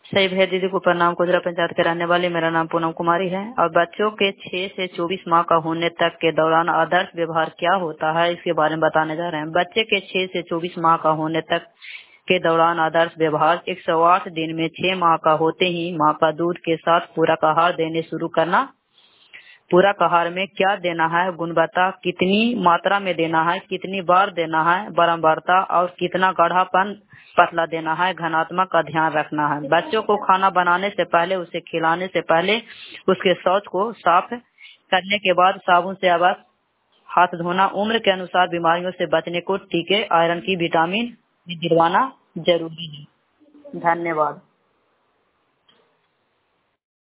सही भैया दीदी को प्रणाम। कुजरा पंचायत के रहने वाली, मेरा नाम पूनम कुमारी है। और बच्चों के 6 से 24 माह का होने तक के दौरान आदर्श व्यवहार क्या होता है, इसके बारे में बताने जा रहे हैं। बच्चे के 6 से 24 माह का होने तक के दौरान आदर्श व्यवहार 108 दिन में 6 माह का होते ही माँ का दूध के साथ पूरक आहार देने शुरू करना। पूरक आहार में क्या देना है, गुणवत्ता, कितनी मात्रा में देना है, कितनी बार देना है, बारंबारता, और कितना गाढ़ापन पतला देना है, घनात्मक का ध्यान रखना है। बच्चों को खाना बनाने से पहले, उसे खिलाने से पहले उसके शौच को साफ करने के बाद साबुन से अवश्य हाथ धोना। उम्र के अनुसार बीमारियों से बचने को टीके, आयरन की, विटामिन दिलवाना जरूरी है। धन्यवाद।